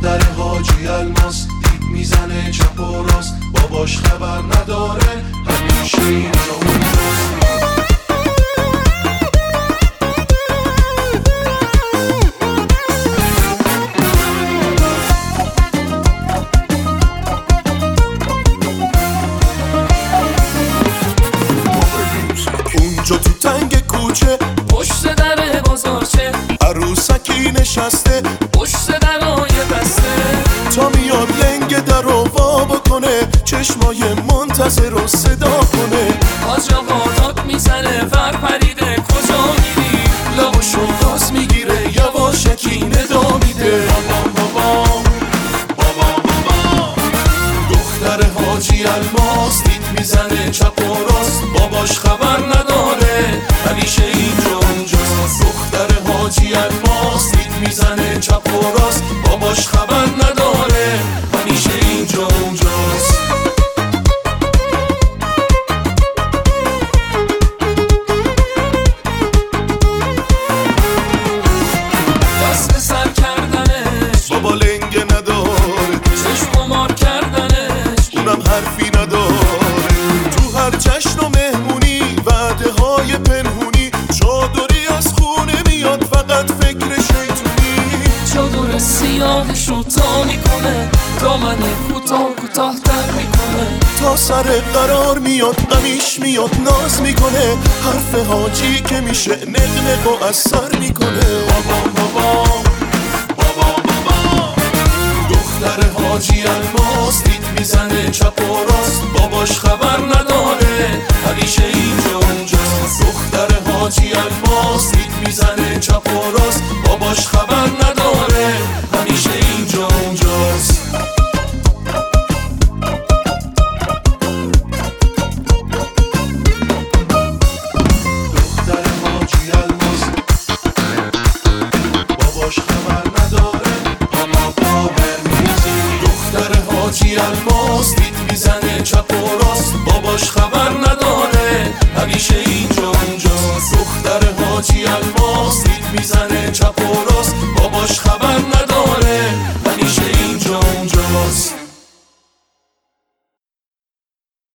دختر حاجی الماس دید میزنه چپ و راست، باباش خبر نداره همیشه اینجا اونجاست. اونجا تو تنگ کوچه پشت در بازارچه عروسکی نشسته پشت درای بسته، تا میاد لنگ در رو وا بکنه، چشمای منتظر رو صدا کنه. حاج آقا داد میزنه ور پریده کجا میری، لباشو باز میگیره یواشکی ندا میده. دختر حاجی الماس دید میزنه چپ و راست، باباش خبر نداره همیشه اینجا اونجاست. دختر حاجی الماس دید میزنه چپ و راست، باباش خبر نداره همیشه اینجا اونجاست. دست سر کردنش بابا لنگ نداره، چشم مار کردنش اونم حرفی نداره. تو هر جشن و مهمونی وعده های پنهونی، چادری از خونه میاد فقط فکر شیطونی. چادر سیاهش رو تا میکنه، دامن کوتاه تر میکنه، تا سر قرار میاد غمیش میاد ناز میکنه. حرف حاجی که میشه نقنق و اثر میکنه. دختر حاجی الماس دید میزنه چپ و راست، باباش خبر نداره همیشه اینجا اونجاست. دختر حاجی الماس دید میزنه چپ و راست، باباش خبر نداره همیشه اینجا اونجاست. دختر حاجی الماس باباش خبر نداره اما باور میزی. دختر حاجی الماس دید میزنه چپ و راست، باباش خبر نداره همیشه اینجا اونجاست. دختر حاجی الماس دید میزنه چپ و راست، باباش خبر نداره